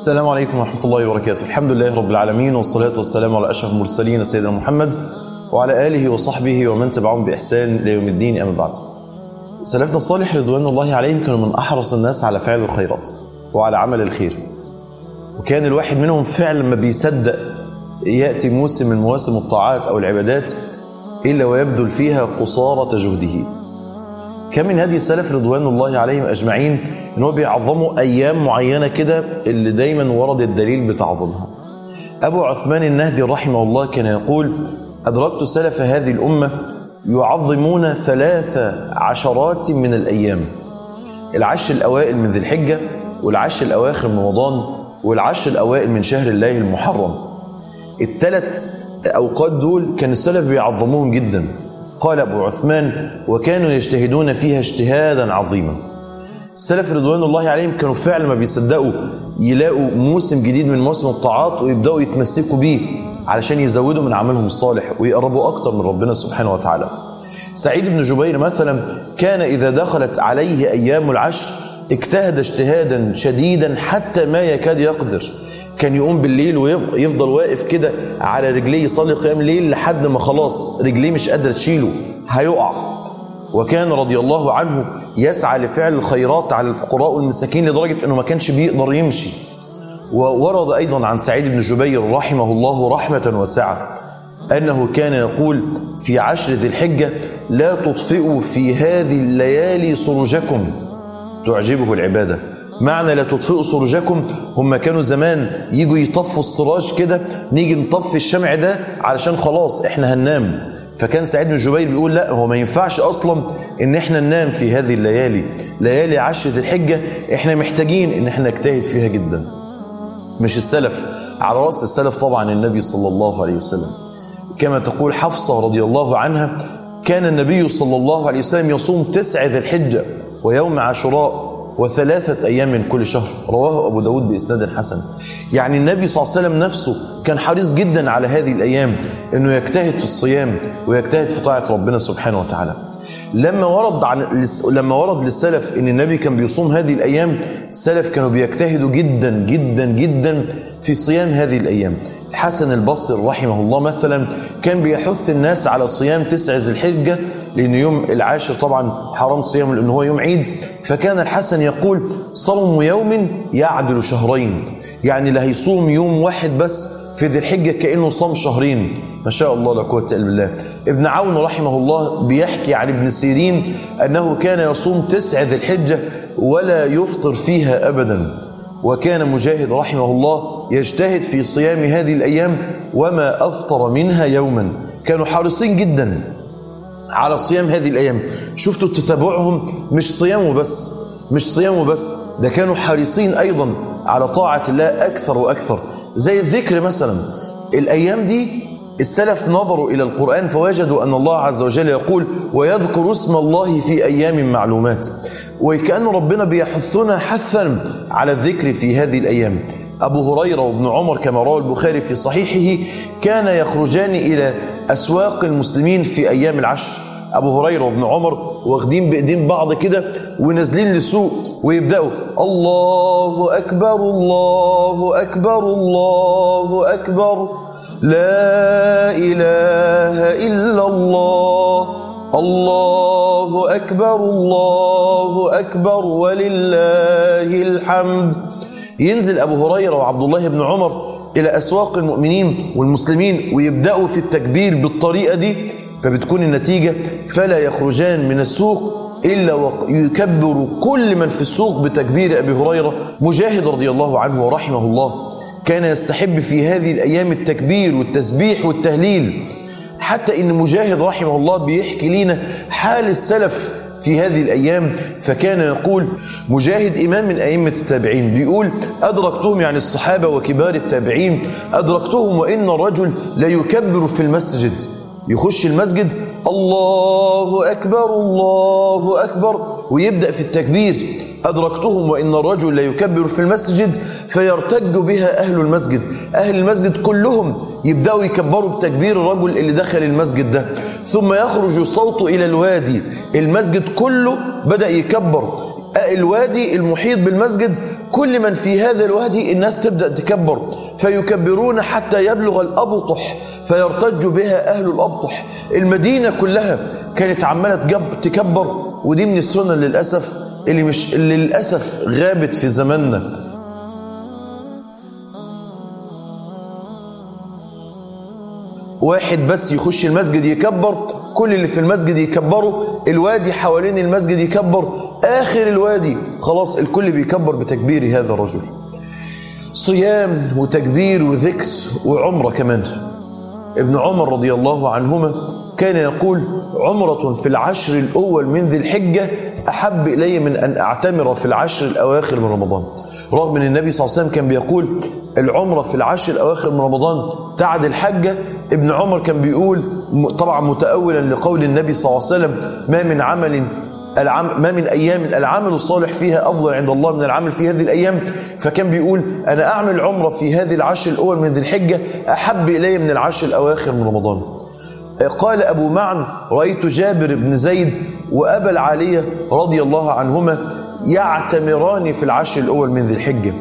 السلام عليكم ورحمة الله وبركاته. الحمد لله رب العالمين، والصلاة والسلام على أشرف المرسلين سيدنا محمد وعلى آله وصحبه ومن تبعهم بإحسان ليوم الدين، أما بعد. سلفنا الصالح رضوان الله عليهم كانوا من أحرص الناس على فعل الخيرات وعلى عمل الخير، وكان الواحد منهم فعلا ما بيصدق يأتي موسم من مواسم الطاعات أو العبادات إلا ويبذل فيها قصارى جهده. كان من هدي السلف رضوان الله عليهم أجمعين إنه بيعظموا أيام معينة كده اللي دايما ورد الدليل بتعظمها. أبو عثمان النهدي رحمه الله كان يقول: أدركت سلف هذه الأمة يعظمون 13 من الأيام، العشر الأوائل من ذي الحجة، والعشر الأواخر من رمضان، والعشر الأوائل من شهر الله المحرم. الثلاث أوقات دول كان السلف بيعظموهم جدا. قال أبو عثمان: وكانوا يجتهدون فيها اجتهادا عظيما. السلف رضوان الله عليهم كانوا فعلا ما بيصدقوا يلاقوا موسم جديد من مواسم الطاعات ويبدأوا يتمسكوا بيه علشان يزودوا من عملهم الصالح ويقربوا أكتر من ربنا سبحانه وتعالى. سعيد بن جبير مثلا كان إذا دخلت عليه أيام العشر اجتهد اجتهادا شديدا حتى ما يكاد يقدر. كان يقوم بالليل ويفضل واقف كده على رجليه يصلي قيام الليل لحد ما خلاص رجليه مش قادرة تشيله، هيقع. وكان رضي الله عنه يسعى لفعل الخيرات على الفقراء والمساكين لدرجة أنه ما كانش بيقدر يمشي. وورد أيضا عن سعيد بن جبير رحمه الله رحمة واسعة أنه كان يقول في عشر ذي الحجة: لا تطفئوا في هذه الليالي سرجكم. تعجبه العبادة. معنى لا تطفئوا سرجكم، هم كانوا زمان يجوا يطفوا السراج كده، نيجي نطفي الشمع ده علشان خلاص احنا هننام. فكان سعيد بن جبير بيقول: لا، هو ما ينفعش اصلا ان احنا ننام في هذه الليالي، ليالي عشر ذي الحجة احنا محتاجين ان احنا نجتهد فيها جدا. مش السلف، على رأس السلف طبعا النبي صلى الله عليه وسلم. كما تقول حفصة رضي الله عنها: كان النبي صلى الله عليه وسلم يصوم 9 ذي الحجة ويوم عاشوراء و3 أيام من كل شهر. رواه أبو داود بإسناد حسن. يعني النبي صلى الله عليه وسلم نفسه كان حريص جدا على هذه الأيام أنه يجتهد في الصيام ويجتهد في طاعة ربنا سبحانه وتعالى. لما ورد للسلف أن النبي كان بيصوم هذه الأيام، السلف كانوا بيجتهدوا جدا جدا جدا في صيام هذه الأيام. الحسن البصري رحمه الله مثلا كان بيحث الناس على صيام 9 ذي الحجة، لأن يوم العاشر طبعا حرام صيامه لأنه هو يوم عيد. فكان الحسن يقول: صوم يوم يعدل شهرين. يعني لا هيصوم يوم واحد بس في ذي الحجة كأنه صام شهرين. ما شاء الله لا قوة إلا بالله. ابن عون رحمه الله بيحكي عن ابن سيرين أنه كان يصوم 9 ذي الحجة ولا يفطر فيها أبدا. وكان مجاهد رحمه الله يجتهد في صيام هذه الأيام وما أفطر منها يوما. كانوا حريصين جدا على صيام هذه الأيام. شفتوا تتابعهم، مش صيام وبس، ده كانوا حريصين أيضا على طاعة الله أكثر وأكثر. زي الذكر مثلا، الأيام دي السلف نظروا إلى القرآن فوجدوا أن الله عز وجل يقول: ويذكر اسم الله في أيام معلومات. وكأن ربنا بيحثنا حثا على الذكر في هذه الأيام. أبو هريرة وابن عمر كما روى البخاري في صحيحه كان يخرجان إلى أسواق المسلمين في أيام العشر. أبو هريرة وابن عمر واخدين بإيدين بعض كده ونازلين للسوق ويبدأوا: الله أكبر الله أكبر الله أكبر، لا إله إلا الله، الله أكبر الله أكبر ولله الحمد. ينزل أبو هريرة وعبد الله بن عمر إلى أسواق المؤمنين والمسلمين ويبدأوا في التكبير بالطريقة دي، فبتكون النتيجة فلا يخرجان من السوق إلا ويكبر كل من في السوق بتكبير أبي هريرة. مجاهد رضي الله عنه ورحمه الله كان يستحب في هذه الأيام التكبير والتسبيح والتهليل، حتى إن مجاهد رحمه الله بيحكي لنا حال السلف في هذه الأيام. فكان يقول مجاهد إمام من أئمة التابعين، بيقول: أدركتهم، يعني الصحابة وكبار التابعين، أدركتهم وإن الرجل لا يكبر في المسجد، يخش المسجد الله أكبر الله أكبر ويبدأ في التكبير. أدركتهم وإن الرجل لا يكبر في المسجد فيرتج بها أهل المسجد، أهل المسجد كلهم يبدأوا يكبروا بتكبير الرجل اللي دخل المسجد ده، ثم يخرج صوته إلى الوادي، المسجد كله بدأ يكبر. الوادي المحيط بالمسجد كل من في هذا الوادي الناس تبدأ تكبر، فيكبرون حتى يبلغ الأبطح فيرتج بها أهل الأبطح. المدينة كلها كانت عمالة تكبر، ودي من السنة للأسف اللي للأسف غابت في زماننا. واحد بس يخش المسجد يكبر، كل اللي في المسجد يكبروا، الوادي حوالين المسجد يكبر، آخر الوادي خلاص الكل بيكبر بتكبير هذا الرجل. صيام وتكبير وذكر وعمرة كمان. ابن عمر رضي الله عنهما كان يقول: عمرة في العشر الأول من ذي الحجة أحب إلي من أن أعتمر في العشر الأواخر من رمضان. رغم أن النبي صلى الله عليه وسلم كان بيقول العمرة في العشر الأواخر من رمضان تعدل الحجة، ابن عمر كان بيقول طبعا متأولا لقول النبي صلى الله عليه وسلم: ما من أيام العمل الصالح فيها أفضل عند الله من العمل في هذه الأيام. فكان بيقول أنا أعمل عمرة في هذه العشر الأول من ذي الحجة أحب إلي من العشر الأواخر من رمضان. قال أبو معن: رأيت جابر بن زيد وأبا العالية رضي الله عنهما يعتمران في العشر الأول من ذي الحجة.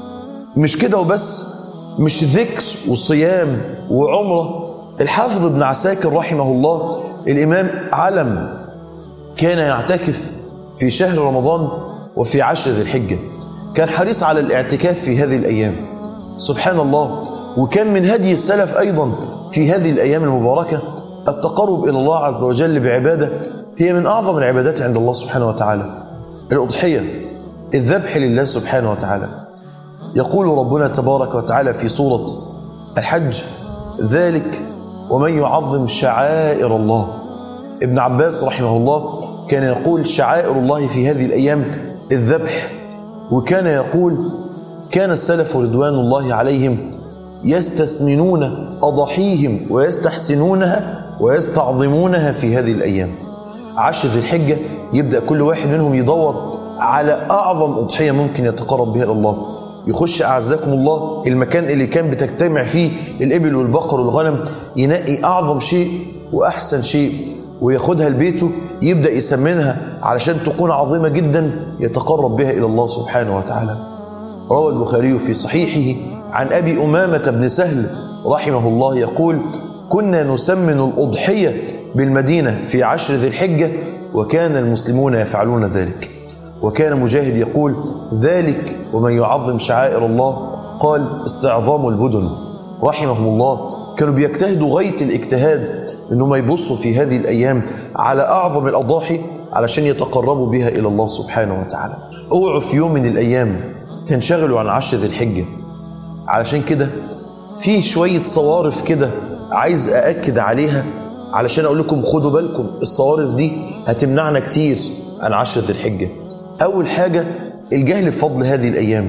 مش كده وبس، مش ذكر وصيام وعمرة. الحافظ ابن عساكر رحمه الله الإمام علم كان يعتكف في شهر رمضان وفي عشر ذي الحجة، كان حريص على الاعتكاف في هذه الأيام. سبحان الله. وكان من هدي السلف أيضا في هذه الأيام المباركة التقرب إلى الله عز وجل بعبادة هي من أعظم العبادات عند الله سبحانه وتعالى، الأضحية، الذبح لله سبحانه وتعالى. يقول ربنا تبارك وتعالى في سورة الحج: ذلك ومن يعظم شعائر الله. ابن عباس رحمه الله كان يقول شعائر الله في هذه الأيام الذبح. وكان يقول كان السلف رضوان الله عليهم يستثمنون أضاحيهم ويستحسنونها ويستعظمونها في هذه الأيام. عشر ذي الحجة يبدأ كل واحد منهم يدور على أعظم أضحية ممكن يتقرب بها إلى الله، يخش أعزكم الله المكان اللي كان بتجتمع فيه الإبل والبقر والغنم، ينقي أعظم شيء وأحسن شيء وياخدها لبيته، يبدأ يسمنها علشان تكون عظيمة جدا يتقرب بها إلى الله سبحانه وتعالى. روى البخاري في صحيحه عن أبي أمامة بن سهل رحمه الله يقول: كنا نسمن الأضحية بالمدينة في عشر ذي الحجة وكان المسلمون يفعلون ذلك. وكان مجاهد يقول: ذلك ومن يعظم شعائر الله قال استعظام البدن. رحمهم الله كانوا بيجتهدوا غاية الاجتهاد انهم يبصوا في هذه الأيام على أعظم الأضاحي علشان يتقربوا بها إلى الله سبحانه وتعالى. اوعوا في يوم من الأيام تنشغلوا عن عشر ذي الحجة. علشان كده في شوية صوارف كده عايز أأكد عليها علشان أقول لكم خدوا بالكم، الصوارف دي هتمنعنا كتير عن عشر ذي الحجة. أول حاجة الجهل بفضل هذه الأيام،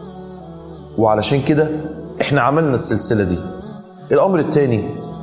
وعلشان كده إحنا عملنا السلسلة دي. الأمر الثاني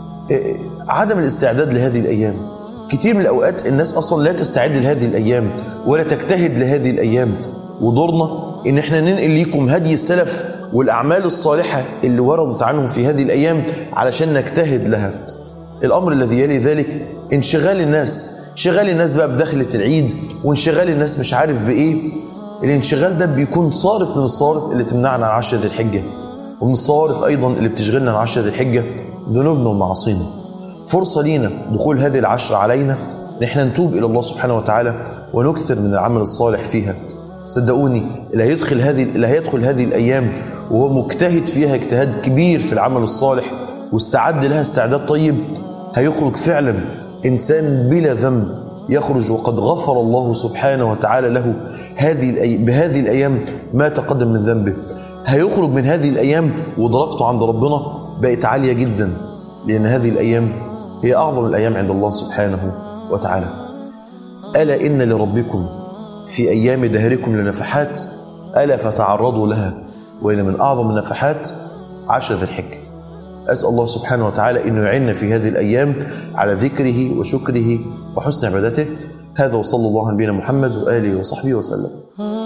عدم الاستعداد لهذه الأيام. كتير من الأوقات الناس أصلا لا تستعد لهذه الأيام ولا تجتهد لهذه الأيام، ودورنا إن إحنا ننقل لكم هدي السلف والأعمال الصالحة اللي وردت عنهم في هذه الأيام علشان نجتهد لها. الأمر الذي يلي ذلك انشغال الناس بقى بدخلة العيد، وانشغال الناس مش عارف بإيه. الانشغال ده بيكون صارف من الصوارف اللي تمنعنا عن عشر ذي الحجة، ومن الصوارف أيضا اللي بتشغلنا عن عشر ذي الحجة ذنوبنا ومعاصينا. فرصة لينا دخول هذه العشر علينا نحن نتوب إلى الله سبحانه وتعالى ونكثر من العمل الصالح فيها. صدقوني اللي هيدخل هذه الأيام وهو مجتهد فيها اجتهاد كبير في العمل الصالح واستعد لها استعداد طيب، هيخرج فعلا إنسان بلا ذنب، يخرج وقد غفر الله سبحانه وتعالى له بهذه الأيام ما تقدم من ذنبه. هيخرج من هذه الأيام ودرجته عند ربنا بقت عالية جدا، لأن هذه الأيام هي أعظم الأيام عند الله سبحانه وتعالى. ألا إن لربكم في أيام دهركم لنفحات ألا فتعرضوا لها، وإن من أعظم النفحات عشر ذي الحجة. أسأل الله سبحانه وتعالى أنه يعيننا في هذه الأيام على ذكره وشكره وحسن عبادته. هذا وصلى الله على نبينا محمد وآله وصحبه وسلم.